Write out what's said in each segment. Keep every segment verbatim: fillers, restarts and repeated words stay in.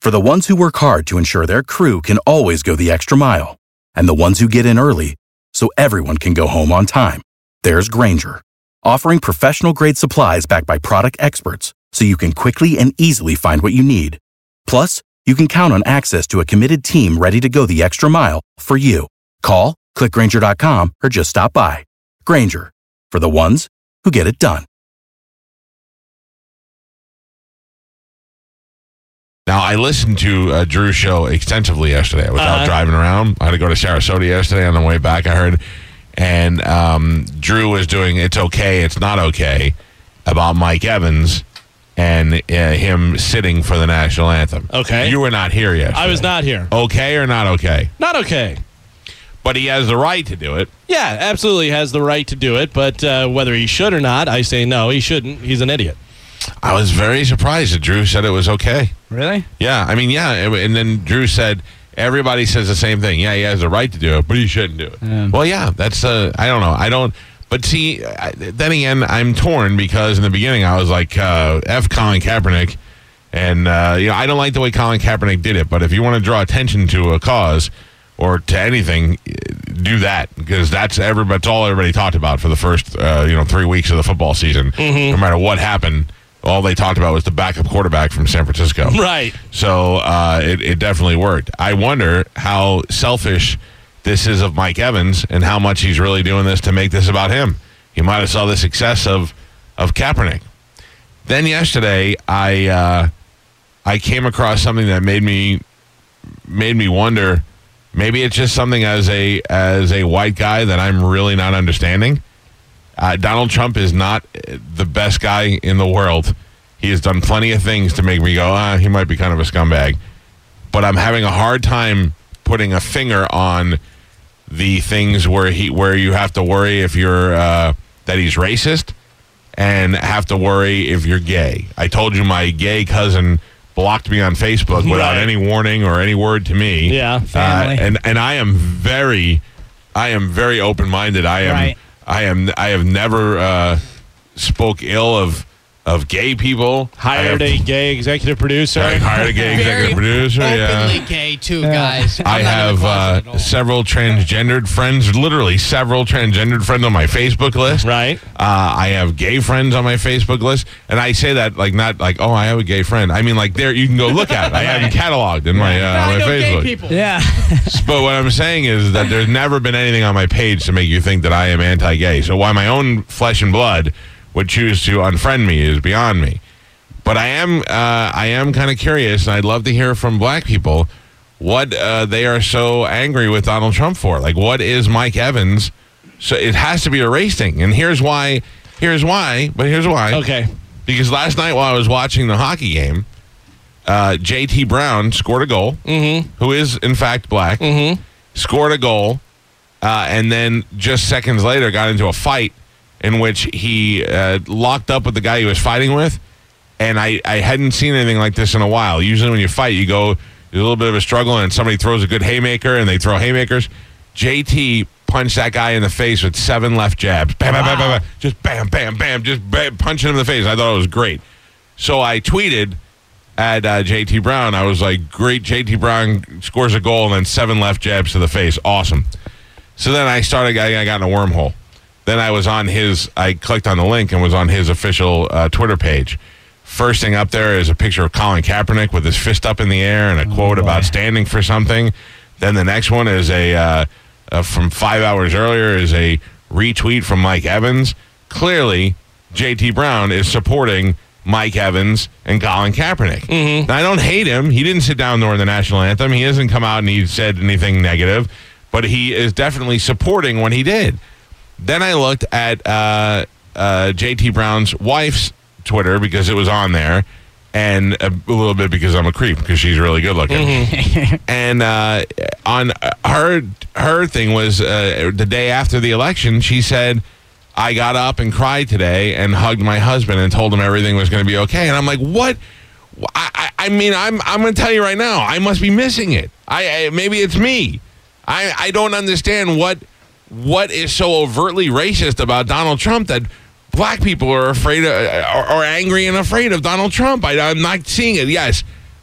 For the ones who work hard to ensure their crew can always go the extra mile, and the ones who get in early so everyone can go home on time, there's Grainger, offering professional-grade supplies backed by product experts so you can quickly and easily find what you need. Plus, you can count on access to a committed team ready to go the extra mile for you. Call, click Grainger dot com, or just stop by. Grainger, for the ones who get it done. Now, I listened to uh, Drew's show extensively yesterday. I was uh, out driving around. I had to go to Sarasota yesterday. On the way back, I heard. And um, Drew was doing It's Okay, It's Not Okay about Mike Evans and uh, him sitting for the national anthem. Okay. You were not here yesterday. I was not here. Okay or not okay? Not okay. But he has the right to do it. Yeah, absolutely has the right to do it. But uh, whether he should or not, I say no, he shouldn't. He's an idiot. I was very surprised that Drew said it was okay. Really? Yeah. I mean, yeah. And then Drew said, everybody says the same thing. Yeah, he has the right to do it, but he shouldn't do it. Yeah. Well, yeah, that's, uh, I don't know. I don't, but see, I, then again, I'm torn because in the beginning I was like, uh, F Colin Kaepernick. And, uh, you know, I don't like the way Colin Kaepernick did it, but if you want to draw attention to a cause or to anything, do that because that's everybody, that's all everybody talked about for the first, uh, you know, three weeks of the football season. Mm-hmm. No matter what happened. All they talked about was the backup quarterback from San Francisco. Right. So uh, it, it definitely worked. I wonder how selfish this is of Mike Evans and how much he's really doing this to make this about him. He might have saw the success of, of Kaepernick. Then yesterday, I uh, I came across something that made me made me wonder. Maybe it's just something as a as a white guy that I'm really not understanding. Uh, Donald Trump is not the best guy in the world. He has done plenty of things to make me go, ah, he might be kind of a scumbag. But I'm having a hard time putting a finger on the things where he where you have to worry if you're uh, that he's racist and have to worry if you're gay. I told you my gay cousin blocked me on Facebook without right. any warning or any word to me. Yeah, family. Uh, and and I am very, I am very open-minded. I am. Right. I am. I have never uh, spoke ill of of gay people. Hired have, a gay executive producer. I hired a gay executive producer. Openly Yeah. gay too, Yeah. guys. I'm I not have in the closet uh, at all. several transgendered friends. Literally several transgendered friends on my Facebook list. Right. Uh, I have gay friends on my Facebook list, and I say that like not like oh I have a gay friend. I mean like there you can go look at it. I have them cataloged in my uh, No, I my know Facebook. gay people. Yeah. But what I'm saying is that there's never been anything on my page to make you think that I am anti-gay. So why my own flesh and blood would choose to unfriend me is beyond me. But I am uh, I am kind of curious, and I'd love to hear from black people what uh, they are so angry with Donald Trump for. Like, what is Mike Evans? So it has to be a race thing. And here's why. Here's why. But here's why. Okay. Because last night while I was watching the hockey game, uh, J T Brown scored a goal, Mm-hmm. who is, in fact, black, Mm-hmm. scored a goal, uh, and then just seconds later got into a fight in which he uh, locked up with the guy he was fighting with. And I, I hadn't seen anything like this in a while. Usually when you fight, you go, there's a little bit of a struggle, and somebody throws a good haymaker, and they throw haymakers. J T punched that guy in the face with seven left jabs. Bam, bam, bam, bam, bam. Just bam, bam, bam. Just bam, punching him in the face. I thought it was great. So I tweeted at uh, J T Brown. I was like, great, J T Brown scores a goal, and then seven left jabs to the face. Awesome. So then I started, I got in a wormhole. Then I was on his, I clicked on the link and was on his official uh, Twitter page. First thing up there is a picture of Colin Kaepernick with his fist up in the air and a oh, quote boy. about standing for something. Then the next one is a, uh, uh, from five hours earlier, is a retweet from Mike Evans. Clearly, J T Brown is supporting Mike Evans and Colin Kaepernick. Mm-hmm. Now, I don't hate him. He didn't sit down during the national anthem. He hasn't come out and he said anything negative, but he is definitely supporting what he did. Then I looked at uh, uh, J T Brown's wife's Twitter because it was on there, and a, a little bit because I'm a creep because she's really good looking. Mm-hmm. And uh, on her her thing was uh, the day after the election, she said, I got up and cried today and hugged my husband and told him everything was going to be okay. And I'm like, what? I, I, I mean, I'm I'm going to tell you right now, I must be missing it. I, I maybe it's me. I, I don't understand what what is so overtly racist about Donald Trump that black people are afraid of, are, are angry and afraid of Donald Trump. I, I'm not seeing it. Yes,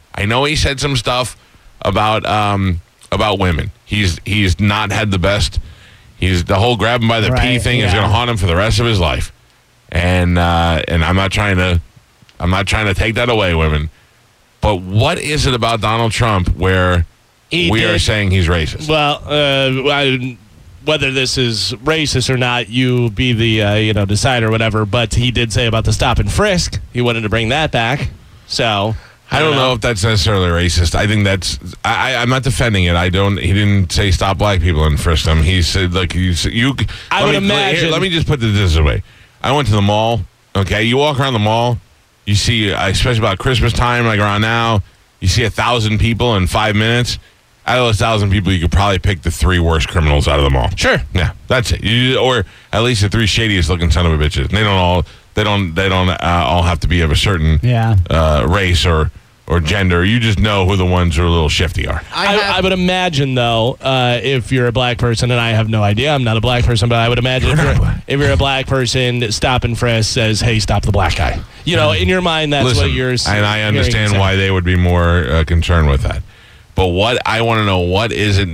I know he said some stuff about um, about women. He's he's not had the best. He's the whole grab him by the Right, pee thing yeah. is going to haunt him for the rest of his life. And uh, and I'm not trying to I'm not trying to take that away, women. But what is it about Donald Trump where He we did- are saying he's racist? Well, uh, I, whether this is racist or not, you be the uh, you know decider or whatever. But he did say about the stop and frisk. He wanted to bring that back. So I don't know if that's necessarily racist. I think that's. I, I- I'm not defending it. I don't. He didn't say stop black people and frisk them. He said like you. you I let would me, let- here, imagine- let me just put this away. I went to the mall. Okay, you walk around the mall. You see, uh, especially about Christmas time, like around now, you see a thousand people in five minutes. Out of those thousand people, you could probably pick the three worst criminals out of the mall. Sure. Yeah, that's it. You, or at least the three shadiest looking son of a bitches. They don't all. They don't. They don't uh, all have to be of a certain Yeah. uh, race or or gender. You just know who the ones who are a little shifty are. I, have- I would imagine, though, uh, if you're a black person, and I have no idea, I'm not a black person, but I would imagine if you're, if you're a black person, stop and frisk says, hey, stop the black guy. You know, in your mind, that's Listen, what you're s- and I hearing understand say. why they would be more uh, concerned with that. But what I want to know, what is it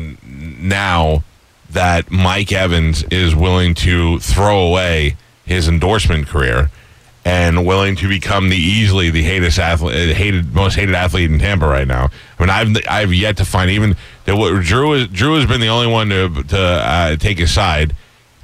now that Mike Evans is willing to throw away his endorsement career and willing to become the easily the hated athlete, hated most hated athlete in Tampa right now? I mean, I've I've yet to find even that what Drew is Drew has been the only one to to uh, take his side,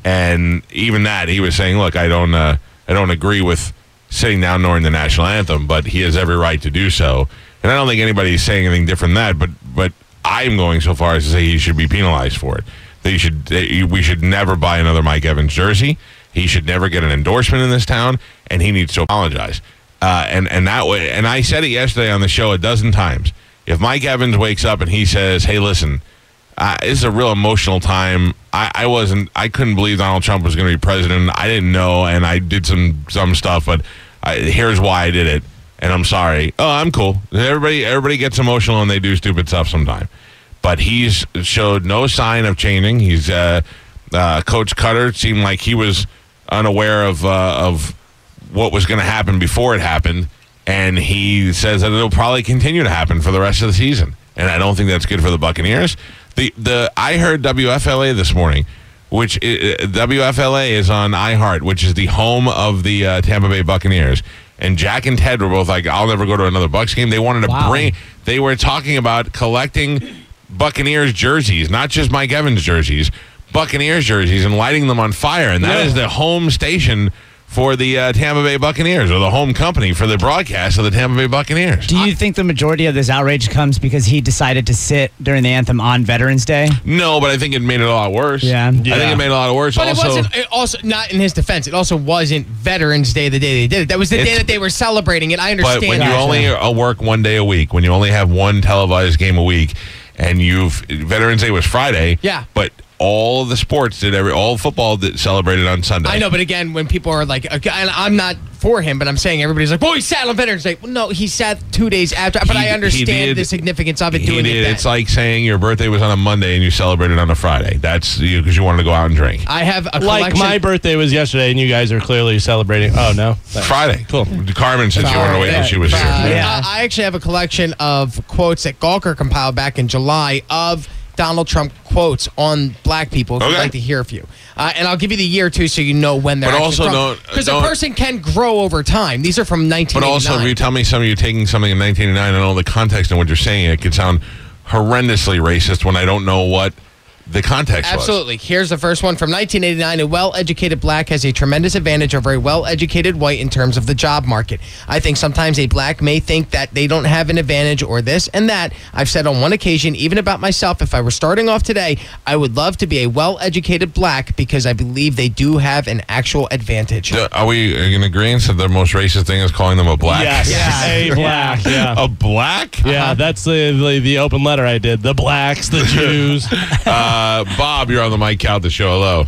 and even that he was saying, look, I don't uh, I don't agree with sitting down during the national anthem, but he has every right to do so. And I don't think anybody's saying anything different than that, but but I'm going so far as to say he should be penalized for it. That he should that we should never buy another Mike Evans jersey. He should never get an endorsement in this town, and he needs to apologize. Uh, and and that way, and I said it yesterday on the show a dozen times. If Mike Evans wakes up and he says, "Hey, listen, uh, this is a real emotional time. I, I wasn't, I couldn't believe Donald Trump was going to be president. I didn't know, and I did some some stuff, but I, here's why I did it, and I'm sorry. Oh, I'm cool. Everybody everybody gets emotional and they do stupid stuff sometime, but he's showed no sign of changing. He's uh, uh, Coach Cutter seemed like he was unaware of uh, of what was going to happen before it happened, and he says that it'll probably continue to happen for the rest of the season. And I don't think that's good for the Buccaneers. The the I heard W F L A this morning, which uh, W F L A is on iHeart, which is the home of the uh, Tampa Bay Buccaneers. And Jack and Ted were both like, "I'll never go to another Bucs game." They wanted to Wow. bring. They were talking about collecting Buccaneers jerseys, not just Mike Evans jerseys, Buccaneers jerseys, and lighting them on fire. And that Yeah. is the home station for the uh, Tampa Bay Buccaneers, or the home company for the broadcast of the Tampa Bay Buccaneers. Do you think the majority of this outrage comes because he decided to sit during the anthem on Veterans Day? No, but I think it made it a lot worse. Yeah. I think Yeah. it made it a lot worse. But also, it wasn't. It also, not in his defense, it also wasn't Veterans Day the day they did it. That was the day It's- that they were celebrating it. I understand. but when you that. only uh, work one day a week, when you only have one televised game a week, and you've Veterans Day was Friday. Yeah. But all of the sports did every all football did, celebrated on Sunday. I know, but again, when people are like, okay, and I'm not for him, but I'm saying everybody's like, "Boy, he sat on Veterans Day." Well, no, he sat two days after. But He- I he understand did- the significance of it He doing did. it then. It's like saying your birthday was on a Monday and you celebrated on a Friday. That's you because you wanted to go out and drink. I have a Like collection. my birthday was yesterday, and you guys are clearly celebrating. Oh, no. Thanks. Friday. Cool. Carmen said she wanted to wait until she was Uh, here. Yeah. I I actually have a collection of quotes that Gawker compiled back in July of Donald Trump quotes on black people. If Okay. you'd like to hear a few, uh, and I'll give you the year too, so you know when they're. But actually also from. don't- because a don't- person can grow over time. These are from nineteen But eighty-nine. also, if you tell me some of you taking something in nineteen eighty-nine and all the context in what you're saying, it could sound horrendously racist when I don't know what the context was. Absolutely. Here's the first one from nineteen eighty-nine. A well-educated black has a tremendous advantage over a well-educated white in terms of the job market. I think sometimes a black may think that they don't have an advantage or this and that. I've said on one occasion, even about myself, if I were starting off today, I would love to be a well-educated black because I believe they do have an actual advantage. Uh, Are we in agreement that the most racist thing is calling them a black? Yes. Yes. A black. Yeah. A black? Yeah, that's the, the the open letter I did. The blacks, the Jews. Uh, Bob, you're on the Mike Calta show. Hello.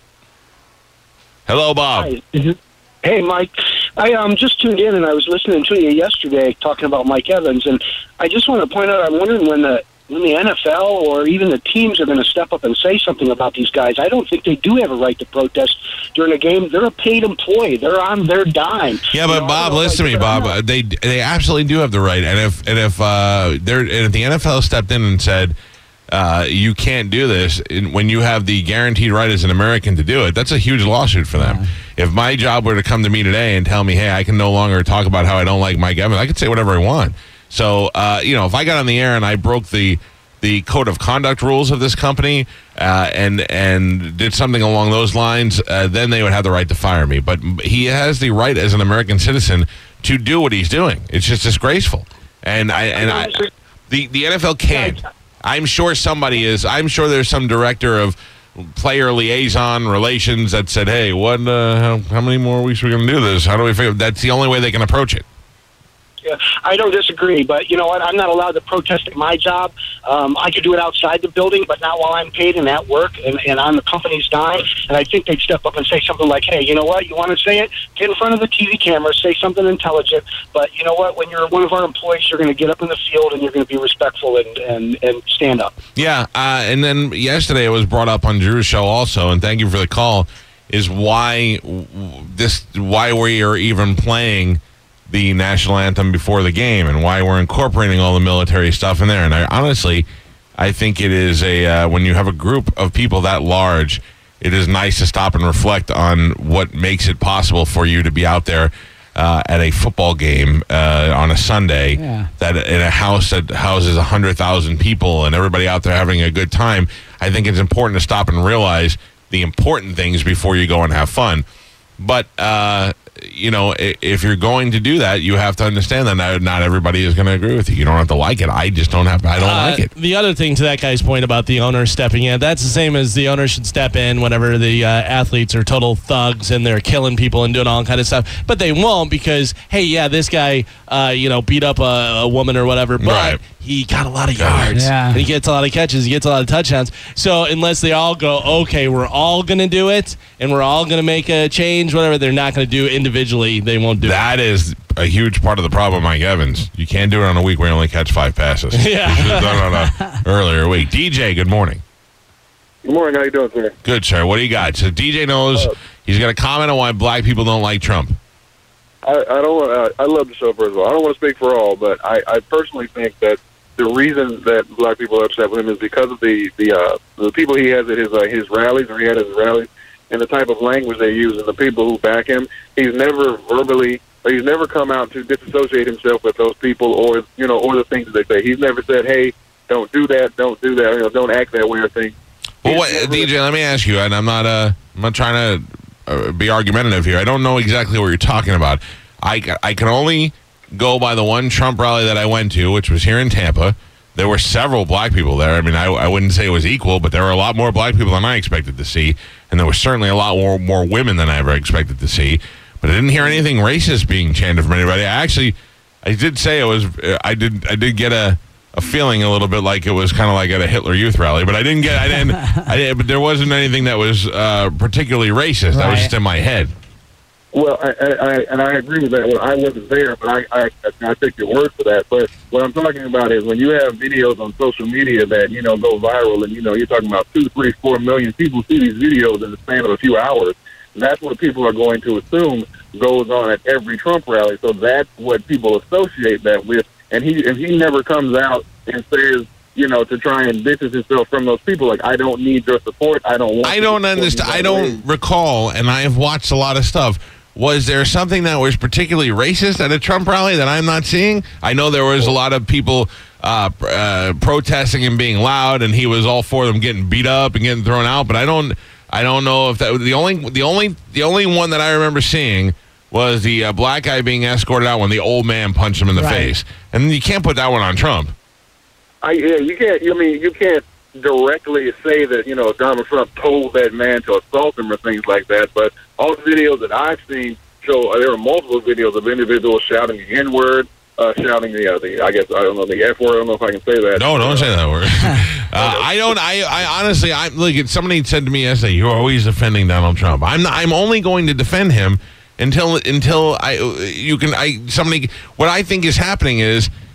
Hello, Bob. Hi. Is it- Hey, Mike. I um just tuned in and I was listening to you yesterday talking about Mike Evans, and I just want to point out I'm wondering when the when the N F L or even the teams are going to step up and say something about these guys, I don't think they do have a right to protest during a game. They're a paid employee. They're on their dime. Yeah, but You know, Bob, like, listen to me, Bob. Uh, They they absolutely do have the right, and if and if uh, they're and if the N F L stepped in and said uh, you can't do this in, when you have the guaranteed right as an American to do it, that's a huge lawsuit for them. If my job were to come to me today and tell me, hey, I can no longer talk about how I don't like Mike Evans, I could say whatever I want. So, uh, you know, if I got on the air and I broke the the code of conduct rules of this company uh, and and did something along those lines, uh, then they would have the right to fire me. But he has the right as an American citizen to do what he's doing. It's just disgraceful. And I and I, the the N F L can't. I'm sure somebody is. I'm sure there's some director of player liaison relations that said, "Hey, what? Uh, how, how many more weeks are we going to do this? How do we figure?" That's the only way they can approach it. Yeah, I don't disagree, but you know what? I'm not allowed to protest at my job. Um, I could do it outside the building, but not while I'm paid and at work and, and on the company's dime. And I think they'd step up and say something like, hey, you know what? You want to say it? Get in front of the T V camera, say something intelligent. But you know what? When you're one of our employees, you're going to get up in the field and you're going to be respectful and, and, and stand up. Yeah, uh, and then yesterday it was brought up on Drew's show also, and thank you for the call, is why this why we are even playing the national anthem before the game and why we're incorporating all the military stuff in there. And I honestly, I think it is a, uh, when you have a group of people that large, it is nice to stop and reflect on what makes it possible for you to be out there uh, at a football game uh, on a Sunday, Yeah. that in a house that houses one hundred thousand people and everybody out there having a good time. I think it's important to stop and realize the important things before you go and have fun. But, uh, you know, if you're going to do that, you have to understand that not everybody is going to agree with you. You don't have to like it. I just don't have. I don't Uh, like it. The other thing to that guy's point about the owner stepping in, that's the same as the owner should step in whenever the uh, athletes are total thugs and they're killing people and doing all kind of stuff. But they won't because, hey, yeah, this guy, uh, you know, beat up a, a woman or whatever, but Right. he got a lot of yards. Yeah. And he gets a lot of catches. He gets a lot of touchdowns. So unless they all go, okay, we're all going to do it and we're all going to make a change, whatever, they're not going to do individually. They won't do it. That is a huge part of the problem, Mike Evans. You can't do it on a week where you only catch five passes. Yeah. You should have done it on an earlier week. D J, good morning. Good morning. How you doing, sir? Good, sir. What do you got? So D J knows he's got a comment on why black people don't like Trump. I, I don't. Uh, I love the show first of all. I don't want to speak for all, but I, I personally think that the reason that black people are upset with him is because of the the uh, the people he has at his uh, his rallies, or he had at his rallies, and the type of language they use, and the people who back him. He's never verbally, or he's never come out to disassociate himself with those people, or you know, or the things that they say. He's never said, "Hey, don't do that, don't do that, you know, don't act that way," or thing. Well, what, D J, let me ask you, and I'm not uh, I'm not trying to uh, be argumentative here. I don't know exactly what you're talking about. I, I can only go by the one Trump rally that I went to, which was here in Tampa. There were several black people there. I mean, I, I wouldn't say it was equal, but there were a lot more black people than I expected to see, and there was certainly a lot more, more women than I ever expected to see. But I didn't hear anything racist being chanted from anybody. I actually, I did say it was, I did, I did get a, a feeling a little bit like it was kind of like at a Hitler Youth rally, but I didn't get, I didn't, I didn't, but there wasn't anything that was uh, particularly racist. That was Right. just in my head. Well, I, I, I and I agree with that. Well, I wasn't there, but I, I I take your word for that. But what I'm talking about is when you have videos on social media that you know go viral, and you know you're talking about two, three, four million people see these videos in the span of a few hours. That's what people are going to assume goes on at every Trump rally. So that's what people associate that with. And he and he never comes out and says, you know, to try and distance himself from those people. Like, I don't need your support. I don't want. I don't understand. I don't recall, and I have watched a lot of stuff. Was there something that was particularly racist at a Trump rally that I'm not seeing? I know there was a lot of people uh, uh, protesting and being loud, and he was all for them getting beat up and getting thrown out. But I don't, I don't know if that the only, the only, the only one that I remember seeing was the uh, black guy being escorted out when the old man punched him in the Right. face, and you can't put that one on Trump. I yeah, you can't. I mean, you can't directly say that you know Donald Trump told that man to assault him or things like that. But all the videos that I've seen show uh, there are multiple videos of individuals shouting the N word, uh, shouting the uh, the I guess I don't know the F word. I don't know if I can say that. No, don't say that word. uh, I don't. I, I honestly, I look. Somebody said to me yesterday, "You're always defending Donald Trump." I'm not. I'm only going to defend him until until I you can. I somebody. What I think is happening is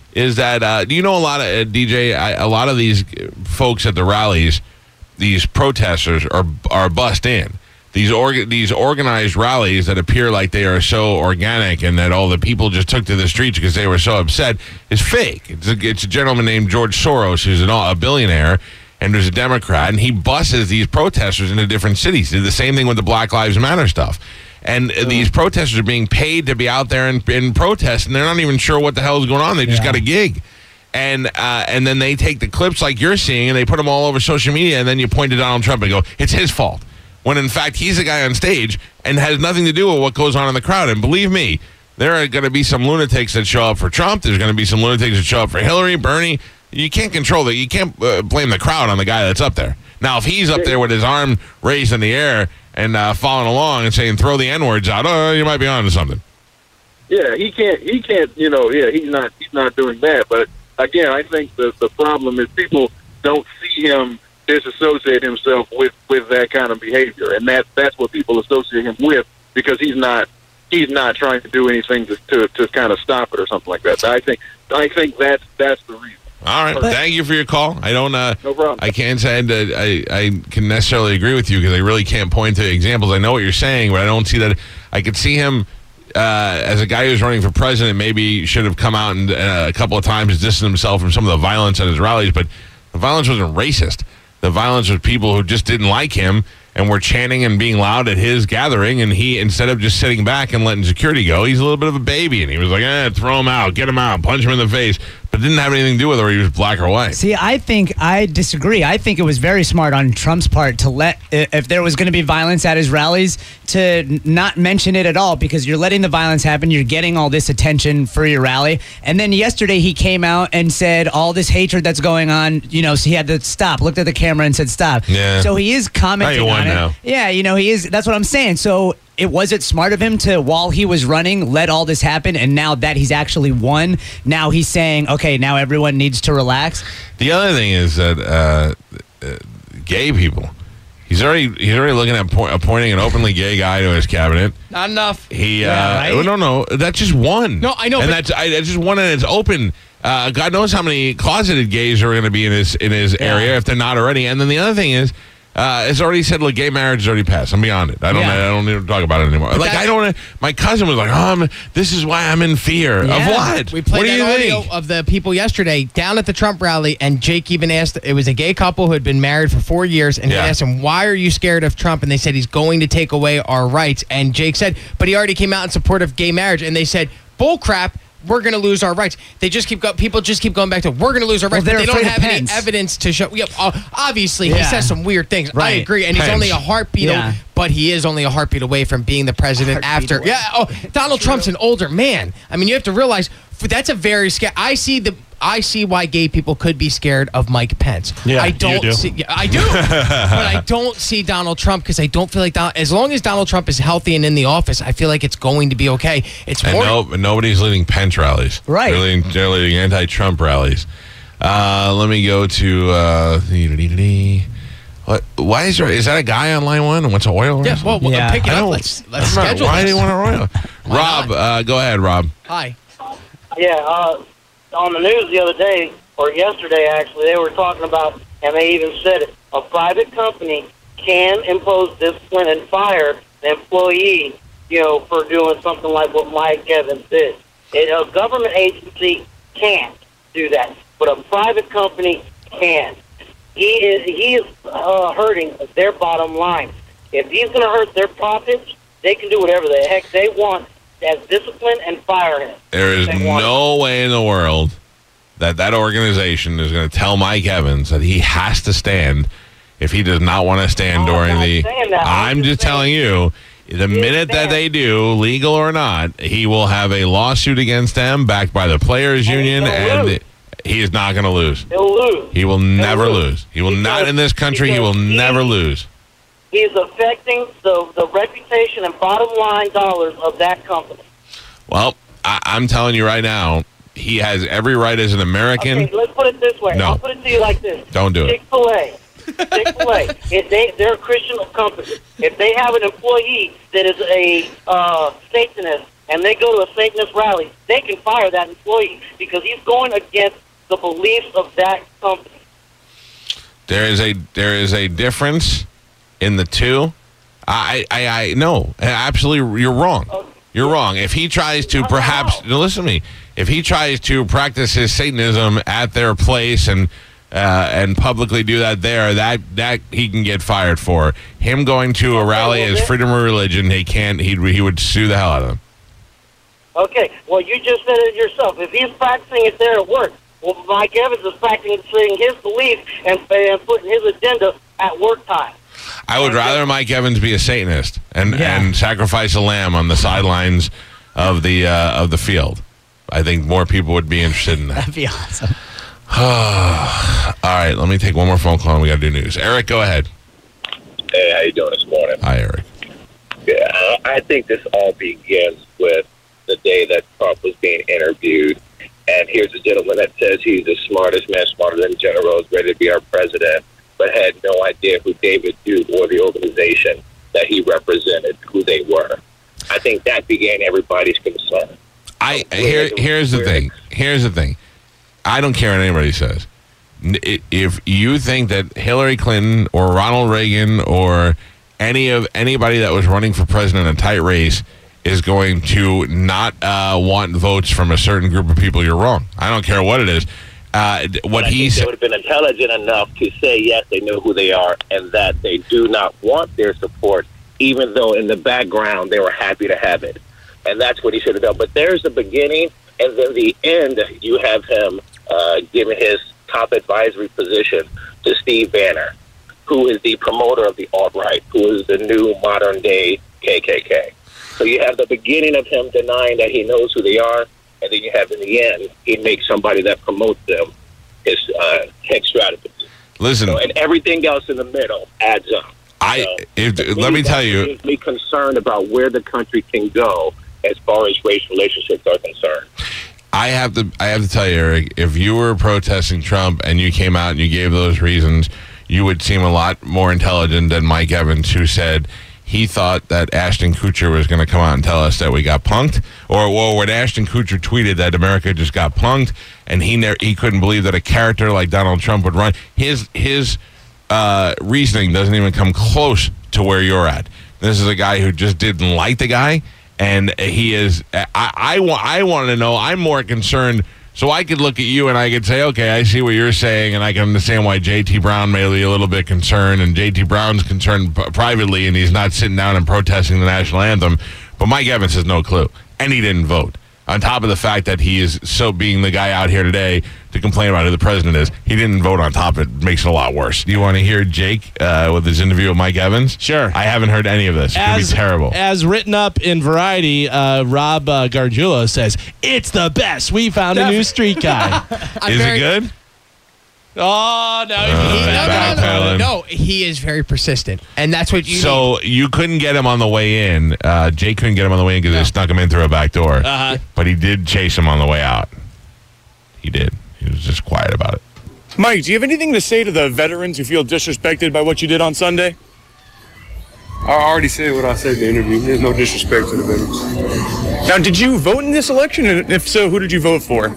is that uh, do you know a lot of uh, D J? I, a lot of these folks at the rallies, these protesters are are bussed in. These org- these organized rallies that appear like they are so organic and that all the people just took to the streets because they were so upset is fake. It's a, it's a gentleman named George Soros who's an, a billionaire and there's a Democrat, and he busses these protesters into different cities. He did the same thing with the Black Lives Matter stuff. And uh, these protesters are being paid to be out there and, and protest, and they're not even sure what the hell is going on. They just Yeah. got a gig. And uh, and then they take the clips like you're seeing, and they put them all over social media, and then you point to Donald Trump and go, it's his fault. When, in fact, he's the guy on stage and has nothing to do with what goes on in the crowd. And believe me, there are going to be some lunatics that show up for Trump. There's going to be some lunatics that show up for Hillary, Bernie. You can't control that. You can't uh, blame the crowd on the guy that's up there. Now, if he's up there with his arm raised in the air and uh, following along and saying, throw the N-words out, oh, you might be on to something. Yeah, he can't. He can't. You know. Yeah, he's not. He's not doing that. But again, I think the the problem is people don't see him disassociate himself with, with that kind of behavior, and that that's what people associate him with because he's not he's not trying to do anything to to, to kind of stop it or something like that. So I think I think that's that's the reason. All right. But- Thank you for your call. I don't. Uh, No problem. I can't say that I, I can necessarily agree with you because I really can't point to examples. I know what you're saying, but I don't see that. I could see him uh, as a guy who's running for president. Maybe should have come out and uh, a couple of times distanced himself from some of the violence at his rallies. But the violence wasn't racist. The violence was people who just didn't like him and were chanting and being loud at his gathering. And he, instead of just sitting back and letting security go, he's a little bit of a baby. And he was like, eh, throw him out, get him out, punch him in the face. But it didn't have anything to do with whether he was black or white. See, I think I disagree. I think it was very smart on Trump's part to let, if there was going to be violence at his rallies, to n- not mention it at all because you're letting the violence happen. You're getting all this attention for your rally. And then yesterday he came out and said all this hatred that's going on, you know, so he had to stop, looked at the camera and said stop. Yeah. So he is commenting Now you won on it. now. Yeah, you know, he is. That's what I'm saying. So it was it smart of him to, while he was running, let all this happen, and now that he's actually won, now he's saying, okay, now everyone needs to relax. The other thing is that uh, uh, gay people. He's already he's already looking at po- appointing an openly gay guy to his cabinet. Not enough. He Yeah, uh, right? oh, no no that's just one. No, I know, and but- that's I, that's just one, and it's open. Uh, God knows how many closeted gays are going to be in his in his area if they're not already. And then the other thing is. Uh, it's already said, look, gay marriage is already passed. I'm beyond it. I don't. Yeah. I don't need to talk about it anymore. Like that- I don't. My cousin was like, "Oh, I'm, this is why I'm in fear Yeah. of what? We played what do that you audio think?" of the people yesterday down at the Trump rally, and Jake even asked, it was a gay couple who had been married for four years, and Yeah. he asked him, why are you scared of Trump? And they said, he's going to take away our rights. And Jake said, but he already came out in support of gay marriage. And they said, bull crap. We're going to lose our rights. They just keep go- people just keep going back to we're going to lose our Well, rights. But they're they don't afraid of have any Pence. evidence to show. Yeah, uh, obviously, he Yeah. says some weird things. I Right. agree, and he's Pence. only a heartbeat, Yeah. away, but he is only a heartbeat away from being the president Heartbeat after. away. Yeah, oh, Donald Trump's an older man. I mean, you have to realize f- that's a very scary. I see the. I see why gay people could be scared of Mike Pence. Yeah, I you don't do. see. Yeah, I do, but I don't see Donald Trump because I don't feel like Don, as long as Donald Trump is healthy and in the office, I feel like it's going to be okay. It's And more. no, nobody's leading Pence rallies. Right. They're leading, they're leading anti-Trump rallies. Uh, let me go to. Uh, what? Why is there? Is that a guy on line one? What's oil? or Yeah, well, something? well Yeah. pick it I up. don't- Let's let's I'm not- schedule. Why do this. you want a oil? Rob, not? uh, go ahead, Rob. Hi. Yeah, uh, on the news the other day, or yesterday actually, they were talking about, and they even said it, a private company can impose discipline and fire an employee, you know, for doing something like what Mike Evans did. It, a government agency can't do that, but a private company can. He is he is uh, hurting their bottom line. If he's going to hurt their profits, they can do whatever the heck they want as discipline and fire him. There is They want no way in the world that that organization is going to tell Mike Evans that he has to stand if he does not want to stand I'm during not the. saying that. I'm I'm just just saying- telling you, the minute that stand. they do, legal or not, he will have a lawsuit against them, backed by the players' And union, he'll and lose. he is not going to lose. He'll lose. He will never lose. lose. He will Because- not in this country. He will because he- never lose. He's affecting the, the reputation and bottom line dollars of that company. Well, I, I'm telling you right now, he has every right as an American. Okay, let's put it this way. No. I'll put it to you like this. Don't do it. Chick-fil-A. Chick-fil-A. If they, they're a Christian company. If they have an employee that is a uh, Satanist and they go to a Satanist rally, they can fire that employee because he's going against the beliefs of that company. There is a there is a difference in the two. I I, I no, absolutely, you're wrong. You're wrong. If he tries to perhaps listen to me, if he tries to practice his Satanism at their place and uh, and publicly do that there, that that he can get fired for. Him going to a rally is freedom of religion. He can't. He he would sue the hell out of them. Okay. Well, you just said it yourself. If he's practicing it there at work, well, Mike Evans is practicing his belief and, and putting his agenda at work time. I would rather Mike Evans be a Satanist and, Yeah. and sacrifice a lamb on the sidelines of the uh, of the field. I think more people would be interested in that. That'd be awesome. All right, let me take one more phone call and we got to do news. Eric, go ahead. Hey, how you doing this morning? Hi, Eric. Yeah, I think this all begins with the day that Trump was being interviewed. And here's a gentleman that says he's the smartest man, smarter than General Rose, ready to be our president, but had no idea who David Duke or the organization that he represented, who they were. I think that began everybody's concern. I here here's the thing. Here's the thing. I don't care what anybody says. N- i- If you think that Hillary Clinton or Ronald Reagan or any of anybody that was running for president in a tight race is going to not uh, want votes from a certain group of people, you're wrong. I don't care what it is. Uh, d- what I he think they said. would have been intelligent enough to say, yes, they know who they are and that they do not want their support, even though in the background they were happy to have it. And that's what he should have done. But there's the beginning, and then the end, you have him uh, giving his top advisory position to Steve Bannon, who is the promoter of the alt-right, who is the new modern-day K K K. So you have the beginning of him denying that he knows who they are, and then you have in the end, he makes somebody that promotes them his uh, tech strategist. Listen, So, and everything else in the middle adds up. I So, if, to let me that tell you. makes me concerned about where the country can go as far as race relationships are concerned. I have to I have to tell you, Eric, if you were protesting Trump and you came out and you gave those reasons, you would seem a lot more intelligent than Mike Evans, who said he thought that Ashton Kutcher was going to come out and tell us that we got punked, or well, when Ashton Kutcher tweeted that America just got punked, and he ne- he couldn't believe that a character like Donald Trump would run. His his uh, reasoning doesn't even come close to where you're at. This is a guy who just didn't like the guy. And he is, I, I, want, I want to know, I'm more concerned, so I could look at you and I could say, okay, I see what you're saying, and I can understand why J T. Brown may be a little bit concerned, and J T. Brown's concerned p- privately, and he's not sitting down and protesting the national anthem. But Mike Evans has no clue, and he didn't vote. On top of the fact that he is so being the guy out here today to complain about who the president is, he didn't vote on top of it. Makes it a lot worse. Do you want to hear Jake uh, with his interview with Mike Evans? Sure. I haven't heard any of this. It's going to be terrible. As written up in Variety, uh, Rob uh, Gargiulo says, it's the best. We found a new street guy. I'm Is very- it good? Oh, no. Uh, He, no, no, no, no, backpedaling. no, he is very persistent, and that's what you need. So you couldn't get him on the way in. Uh, Jake couldn't get him on the way in because they snuck him in through a back door. Uh-huh. But he did chase him on the way out. He did. He was just quiet about it. Mike, do you have anything to say to the veterans who feel disrespected by what you did on Sunday? I already said what I said in the interview. There's no disrespect to the veterans. Now, did you vote in this election? And if so, who did you vote for?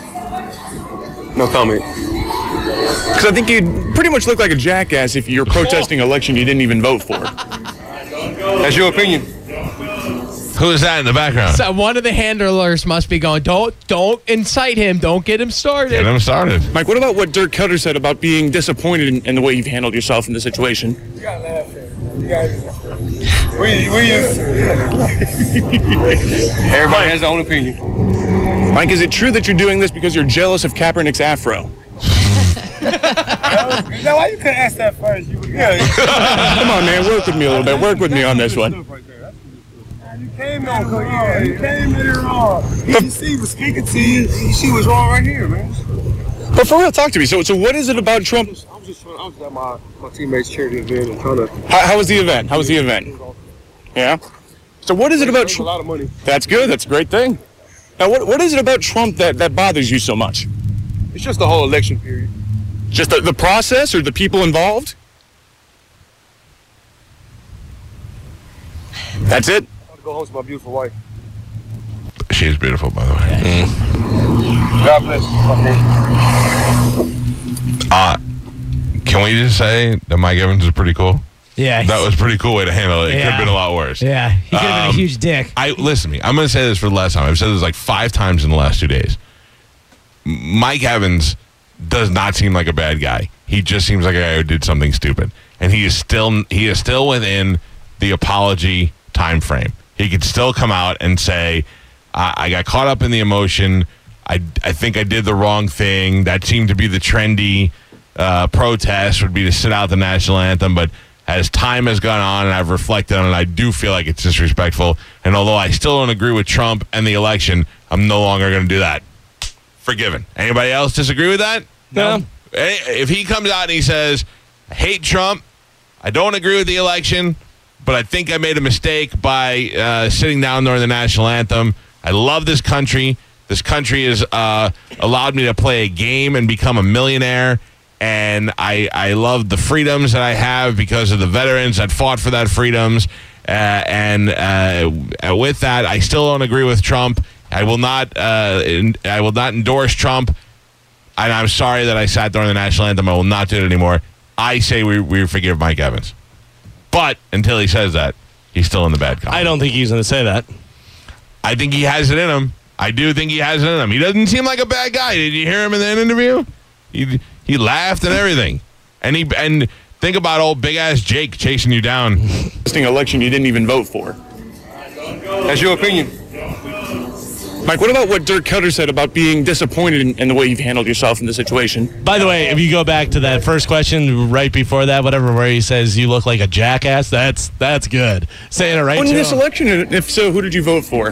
No comment. Because I think you'd pretty much look like a jackass if you're protesting an election you didn't even vote for. That's your opinion. Who is that in the background? So one of the handlers must be going, don't don't incite him. Don't get him started. Get him started. Mike, what about what Dirk Cutter said about being disappointed in, in the way you've handled yourself in the situation? You gotta laugh at it. You gotta... We, we use... Everybody has their own opinion. Mike, is it true that you're doing this because you're jealous of Kaepernick's afro? Now, why you couldn't ask that first? You, yeah. Come on, man, work with me a little bit. Work with me on this one. You came on, yeah, you came in here wrong. E C was speaking to you. She was wrong right here, man. But for real, talk to me. So, so what is it about Trump? I was just trying, I was at my, my teammates' charity event and trying to... How, how was the event? How was the event? Yeah. So what is it about a Trump? lot of money. That's good. That's a great thing. Now, what what is it about Trump that, that bothers you so much? It's just the whole election period. Just the, the process or the people involved? That's it? I want to go home to my beautiful wife. She is beautiful, by the way. Mm. God bless you. Uh, can we just say that Mike Evans is pretty cool? Yeah. That was a pretty cool way to handle it. It Yeah. could have been a lot worse. Yeah, he could have been Um, a huge dick. I listen to me. I'm going to say this for the last time. I've said this like five times in the last two days. Mike Evans does not seem like a bad guy. He just seems like a guy who did something stupid, and he is still he is still within the apology time frame. He could still come out and say, I, I got caught up in the emotion. I, I think I did the wrong thing. That seemed to be the trendy uh, protest, would be to sit out the national anthem. But as time has gone on and I've reflected on it, I do feel like it's disrespectful. And although I still don't agree with Trump and the election, I'm no longer going to do that. Forgiven. Anybody else disagree with that? No. If he comes out and he says, I hate Trump, I don't agree with the election, but I think I made a mistake by uh, sitting down during the national anthem. I love this country. This country has uh, allowed me to play a game and become a millionaire. And I, I love the freedoms that I have because of the veterans that fought for that freedoms. Uh, and uh, with that, I still don't agree with Trump. I will not. Uh, in, I will not endorse Trump. And I'm sorry that I sat during the national anthem. I will not do it anymore. I say we we forgive Mike Evans. But until he says that, he's still in the bad column. I don't think he's going to say that. I think he has it in him. I do think he has it in him. He doesn't seem like a bad guy. Did you hear him in that interview? He he laughed and everything. And he and think about old big ass Jake chasing you down. Election you didn't even vote for. That's your opinion. Mike, what about what Dirk Cutter said about being disappointed in, in the way you've handled yourself in the situation? By the way, if you go back to that first question right before that, whatever, where he says you look like a jackass, that's that's good. Saying it right On to this him. election, and if so, who did you vote for?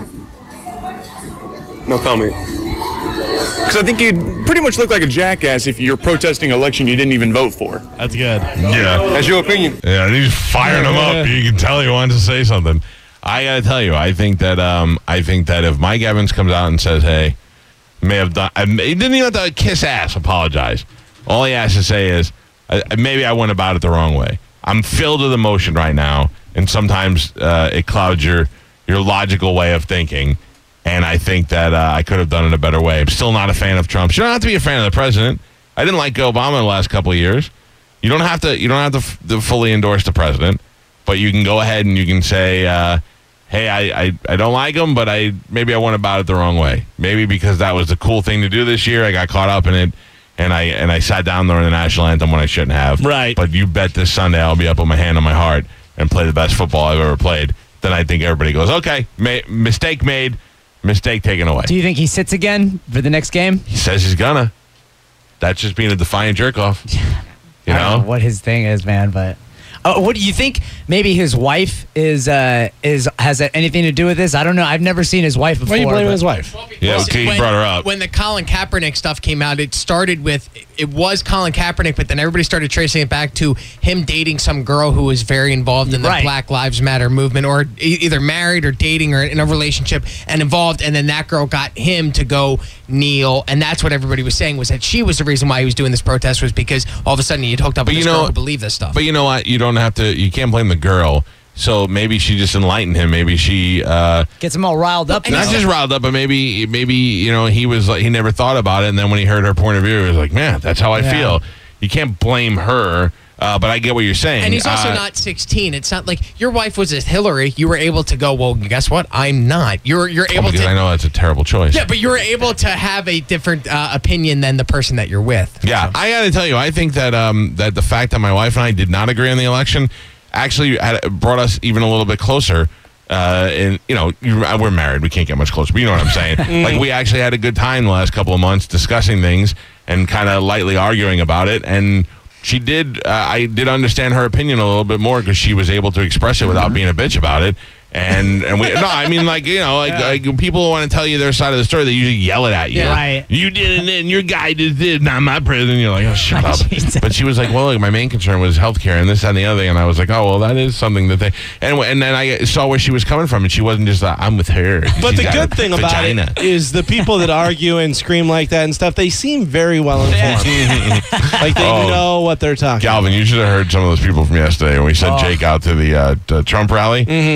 No comment. Because I think you pretty much look like a jackass if you're protesting an election you didn't even vote for. That's good. Yeah. That's your opinion. Yeah, and he's firing him up. You can tell he wanted to say something. I gotta tell you, I think that um, I think that if Mike Evans comes out and says, "Hey, may have done," I, he didn't even have to kiss ass, apologize. All he has to say is, I, "Maybe I went about it the wrong way. I'm filled with emotion right now, and sometimes uh, it clouds your your logical way of thinking." And I think that uh, I could have done it a better way. I'm still not a fan of Trump. You don't have to be a fan of the president. I didn't like Obama the last couple of years. You don't have to. You don't have to, f- to fully endorse the president, but you can go ahead and you can say, uh, "Hey, I, I, I don't like him, but I maybe I went about it the wrong way. Maybe because that was the cool thing to do this year. I got caught up in it, and I and I sat down during the national anthem when I shouldn't have. Right. But you bet this Sunday I'll be up with my hand on my heart and play the best football I've ever played. Then I think everybody goes, okay, ma- mistake made." Mistake taken away. Do you think he sits again for the next game? He says he's gonna. That's just being a defiant jerk off. You I don't know? know what his thing is, man, but uh, what do you think? Maybe his wife is uh, is has anything to do with this? I don't know. I've never seen his wife before. Why are you blaming but- his wife? Yeah, okay, you when, brought her up. When the Colin Kaepernick stuff came out, it started with, it was Colin Kaepernick, but then everybody started tracing it back to him dating some girl who was very involved in the Right. Black Lives Matter movement, or e- either married or dating or in a relationship and involved, and then that girl got him to go kneel, and that's what everybody was saying, was that she was the reason why he was doing this protest, was because all of a sudden he had hooked up But with you this know- girl who believed this stuff. But you know what? You don't have to. You can't blame the girl. So maybe she just enlightened him. Maybe she uh, Gets him all riled up. not now. just riled up, but maybe maybe you know he was like he never thought about it, and then when he heard her point of view, he was like, man, that's how I Yeah. feel. You can't blame her. Uh, but I get what you're saying. And he's also Uh, not sixteen. It's not like your wife was a Hillary. You were able to go, well, guess what? I'm not. You're you're oh, able because to. I know that's a terrible choice. Yeah, but you were able to have a different uh, opinion than the person that you're with. Yeah, I got to tell you, I think that um, that the fact that my wife and I did not agree on the election actually had, brought us even a little bit closer. Uh, and you know, you, we're married; we can't get much closer. But you know what I'm saying? Like we actually had a good time the last couple of months discussing things and kind of lightly arguing about it. And she did. Uh, I did understand her opinion a little bit more because she was able to express it without being a bitch about it. And and we no, I mean like you know like, Yeah. like people want to tell you their side of the story. They usually yell it at you. Yeah. Right. You did it, and your guy did this, not my president. You're like, oh, shut up. Jesus. But she was like, well, look, my main concern was healthcare and this that, and the other thing. And I was like, oh, well, that is something that they. And and then I saw where she was coming from, and she wasn't just like, I'm with her. But She's the got good a thing about vagina. it is the people that argue and scream like that and stuff, they seem very well informed. Like they Oh. know what they're talking Galvin, you should have heard some of those people from yesterday when we sent Oh. Jake out to the uh, to Trump rally, the Not My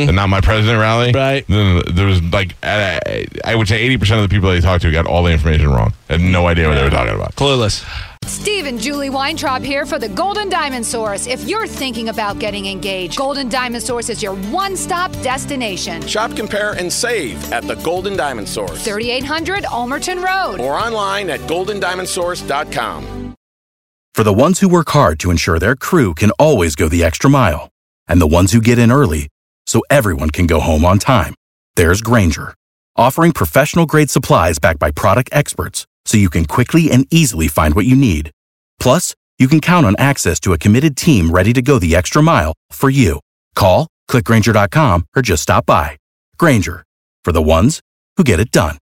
president rally, right? Then there was like, uh, I would say eighty percent of the people they talked to got all the information wrong. Had no idea what they were talking about. Clueless. Steve and Julie Weintraub here for the Golden Diamond Source. If you're thinking about getting engaged, Golden Diamond Source is your one-stop destination. Shop, compare, and save at the Golden Diamond Source. thirty-eight hundred Ulmerton Road. Or online at golden diamond source dot com. For the ones who work hard to ensure their crew can always go the extra mile, and the ones who get in early so everyone can go home on time, there's Grainger, offering professional-grade supplies backed by product experts so you can quickly and easily find what you need. Plus, you can count on access to a committed team ready to go the extra mile for you. Call, click Grainger dot com, or just stop by. Grainger, for the ones who get it done.